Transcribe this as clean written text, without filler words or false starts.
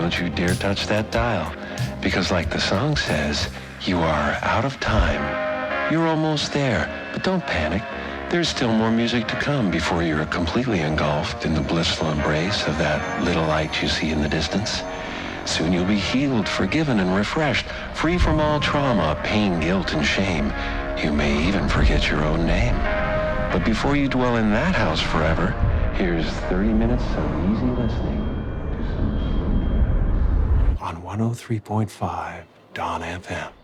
don't you dare touch that dial. Because like the song says, you are out of time. You're almost there, but don't panic. There's still more music to come before you're completely engulfed in the blissful embrace of that little light you see in the distance. Soon you'll be healed, forgiven, and refreshed, free from all trauma, pain, guilt, and shame. You may even forget your own name. But before you dwell in that house forever, here's 30 minutes of easy listening to some on 103.5 Dawn FM.